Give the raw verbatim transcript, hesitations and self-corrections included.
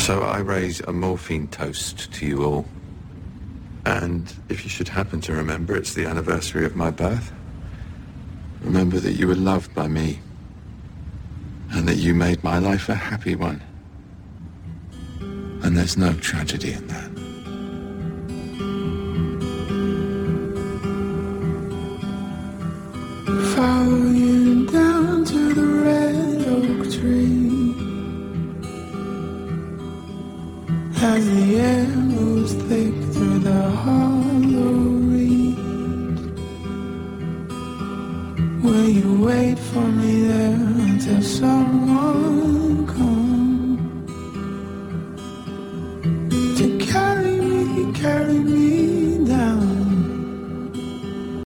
So I raise a morphine toast to you all. And if you should happen to remember it's the anniversary of my birth, remember that you were loved by me and that you made my life a happy one. And there's no tragedy in that. Falling down to the red oak tree as the air moves thick through the hollow reed. Will you wait for me there until someone comes?